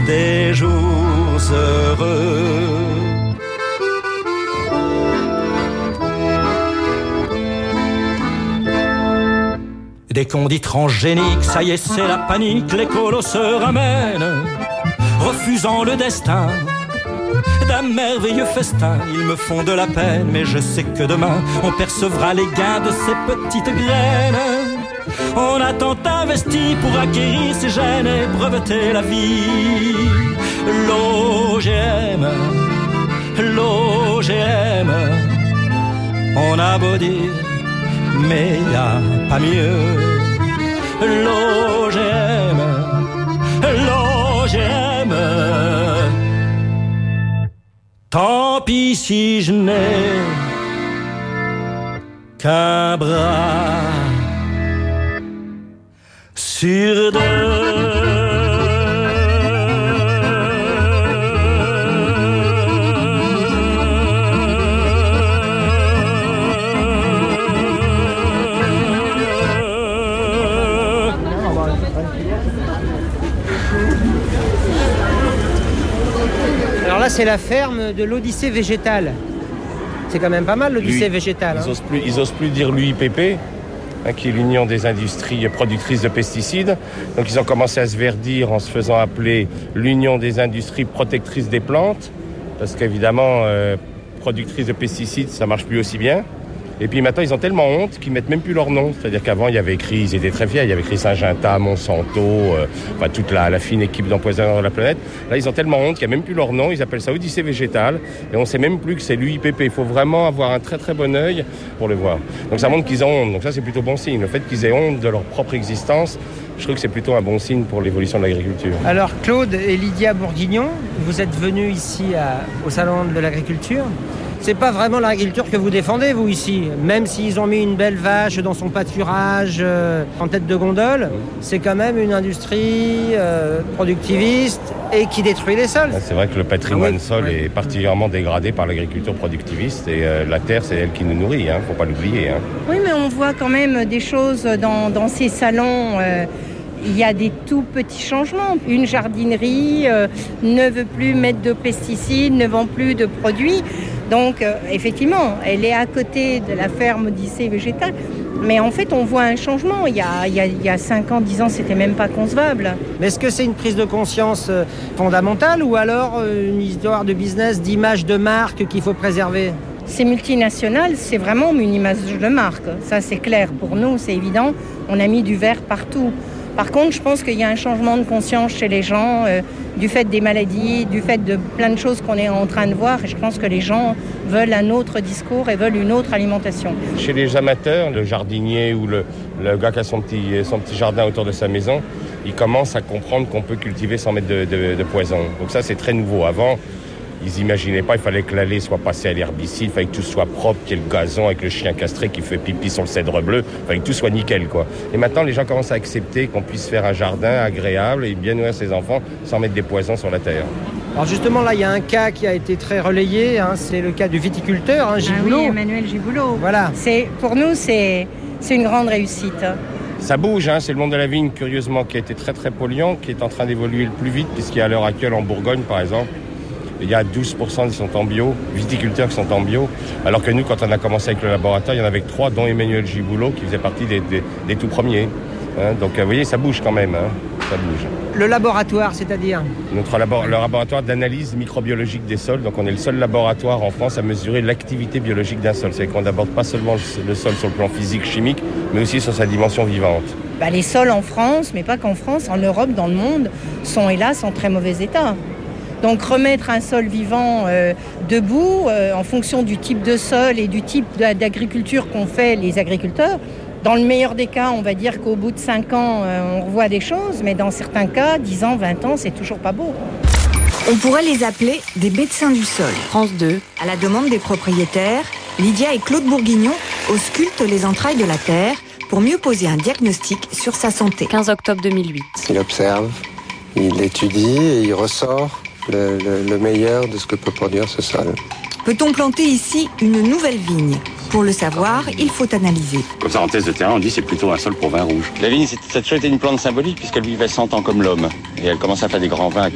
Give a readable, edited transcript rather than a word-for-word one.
des jours heureux. Dès qu'on dit transgénique, ça y est, c'est la panique, les colos se ramènent, refusant le destin d'un merveilleux festin. Ils me font de la peine, mais je sais que demain on percevra les gains de ces petites graines. On a tant investi pour acquérir ces gènes et breveter la vie. L'OGM, l'OGM, on a beau dire, mais y a pas mieux. L'OGM, l'OGM. Tant pis si je n'ai qu'un bras sur deux. Alors là, c'est la ferme de l'Odyssée végétale. C'est quand même pas mal, l'Odyssée végétale. Ils osent plus dire l'UIPP, qui est l'Union des industries productrices de pesticides. Donc ils ont commencé à se verdir en se faisant appeler l'Union des industries protectrices des plantes, parce qu'évidemment, productrices de pesticides, ça marche plus aussi bien. Et puis maintenant, ils ont tellement honte qu'ils mettent même plus leur nom. C'est-à-dire qu'avant, il y avait écrit, ils étaient très fiers, il y avait écrit Syngenta, Monsanto, enfin toute la fine équipe d'empoisonneurs de la planète. Là, ils ont tellement honte qu'il n'y a même plus leur nom. Ils appellent ça Odyssée végétale. Et on ne sait même plus que c'est l'UIPP. Il faut vraiment avoir un très très bon œil pour le voir. Donc ça montre qu'ils ont honte. Donc ça, c'est plutôt bon signe. Le fait qu'ils aient honte de leur propre existence, je trouve que c'est plutôt un bon signe pour l'évolution de l'agriculture. Alors Claude et Lydia Bourguignon, vous êtes venus ici au Salon de l'Agriculture. C'est pas vraiment l'agriculture que vous défendez, vous, ici. Même s'ils ont mis une belle vache dans son pâturage en tête de gondole, c'est quand même une industrie productiviste et qui détruit les sols. C'est vrai que le patrimoine sol est particulièrement dégradé par l'agriculture productiviste et la terre, c'est elle qui nous nourrit, faut pas l'oublier. Oui, mais on voit quand même des choses dans ces salons. Il y a des tout petits changements. Une jardinerie ne veut plus mettre de pesticides, ne vend plus de produits. Donc, effectivement, elle est à côté de la ferme Odyssée végétale. Mais en fait, on voit un changement. Il y a 5 ans, 10 ans, c'était même pas concevable. Mais est-ce que c'est une prise de conscience fondamentale ou alors une histoire de business, d'image de marque qu'il faut préserver ? C'est multinational, c'est vraiment une image de marque. Ça, c'est clair. Pour nous, c'est évident. On a mis du vert partout. Par contre, je pense qu'il y a un changement de conscience chez les gens, du fait des maladies, du fait de plein de choses qu'on est en train de voir. Et je pense que les gens veulent un autre discours et veulent une autre alimentation. Chez les amateurs, le jardinier ou le gars qui a son petit jardin autour de sa maison, il commence à comprendre qu'on peut cultiver sans mettre de poison. Donc ça, c'est très nouveau. Avant, ils n'imaginaient pas, il fallait que l'allée soit passée à l'herbicide, il fallait que tout soit propre, qu'il y ait le gazon avec le chien castré qui fait pipi sur le cèdre bleu, il fallait que tout soit nickel, quoi. Et maintenant, les gens commencent à accepter qu'on puisse faire un jardin agréable et bien nourrir ses enfants sans mettre des poisons sur la terre. Alors justement, là, il y a un cas qui a été très relayé, c'est le cas du viticulteur, Giboulot. Ah oui, Emmanuel Giboulot. Voilà. Pour nous, c'est une grande réussite. Ça bouge, c'est le monde de la vigne, curieusement, qui a été très très polluant, qui est en train d'évoluer le plus vite, puisqu'il y a à l'heure actuelle en Bourgogne, par exemple, il y a 12% qui sont en bio, viticulteurs qui sont en bio, alors que nous, quand on a commencé avec le laboratoire, il y en avait que 3, dont Emmanuel Giboulot, qui faisait partie des tout premiers. Donc, vous voyez, ça bouge quand même, ça bouge. Le laboratoire, c'est-à-dire ? Le laboratoire d'analyse microbiologique des sols. Donc, on est le seul laboratoire en France à mesurer l'activité biologique d'un sol. C'est-à-dire qu'on n'aborde pas seulement le sol sur le plan physique, chimique, mais aussi sur sa dimension vivante. Les sols en France, mais pas qu'en France, en Europe, dans le monde, sont hélas en très mauvais état. Donc remettre un sol vivant debout en fonction du type de sol et du type d'agriculture qu'ont fait les agriculteurs, dans le meilleur des cas, on va dire qu'au bout de 5 ans, on revoit des choses, mais dans certains cas, 10 ans, 20 ans, c'est toujours pas beau. On pourrait les appeler des médecins du sol. France 2. À la demande des propriétaires, Lydia et Claude Bourguignon auscultent les entrailles de la terre pour mieux poser un diagnostic sur sa santé. 15 octobre 2008. Il observe, il étudie et il ressort le meilleur de ce que peut produire ce sol. Peut-on planter ici une nouvelle vigne ? Pour le savoir, il faut analyser. Comme ça, en test de terrain, on dit que c'est plutôt un sol pour vin rouge. La vigne, ça a toujours été une plante symbolique puisqu'elle vivait 100 ans comme l'homme. Et elle commence à faire des grands vins